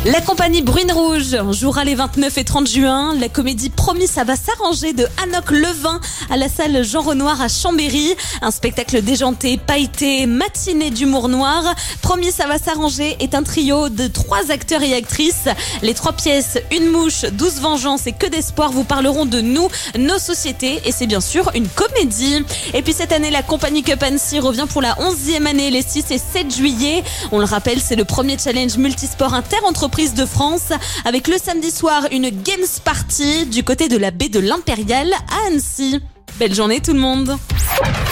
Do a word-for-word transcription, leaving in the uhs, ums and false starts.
La compagnie Bruine Rouge jouera les vingt-neuf et trente juin. La comédie Promis ça va s'arranger de Anouk Levin à la salle Jean Renoir à Chambéry. Un spectacle déjanté, pailleté, matinée d'humour noir. Promis ça va s'arranger est un trio de trois acteurs et actrices. Les trois pièces, Une mouche, douze vengeances et Que d'espoir vous parleront de nous, nos sociétés, et c'est bien sûr une comédie. Et puis cette année, la compagnie Cup Annecy revient pour la onzième année les six et sept juillet. On le rappelle, c'est le premier challenge multisport inter-entreprise de France, avec le samedi soir une Games Party du côté de la baie de l'Impérial à Annecy. Belle journée tout le monde.